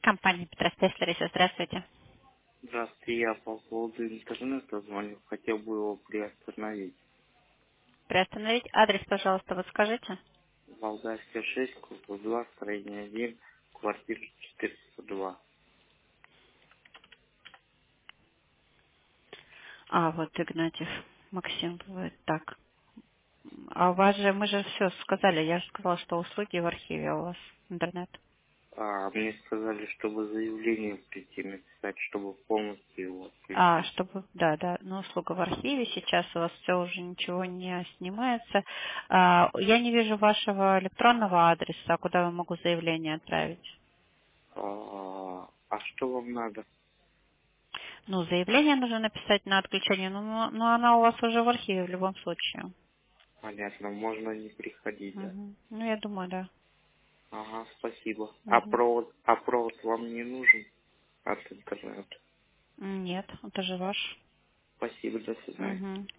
Компания Петроспец Лариса, здравствуйте. Здравствуйте, я по поводу интернета звоню. Хотел бы его приостановить. Приостановить адрес, пожалуйста, вот скажите. Болгарская 6, корпус 2, строение 1, квартира 402. А, вот Игнатьев Максим, вот так. А у вас же, мы же все сказали, я же сказала, что услуги в архиве у вас, интернет. А мне сказали, чтобы заявление прийти написать, чтобы полностью его А, отключить. чтобы, да, да, но услуга в архиве, сейчас у вас все уже ничего не снимается. А, я не вижу вашего электронного адреса, куда я могу заявление отправить. А что вам надо? Ну, заявление нужно написать на отключение, но она у вас уже в архиве в любом случае. Понятно, можно не приходить, да? Мгм. Ну, я думаю, да. Ага, спасибо. Мгм. А провод вам не нужен от интернета? Нет, это же ваш. Спасибо, до свидания. Мгм.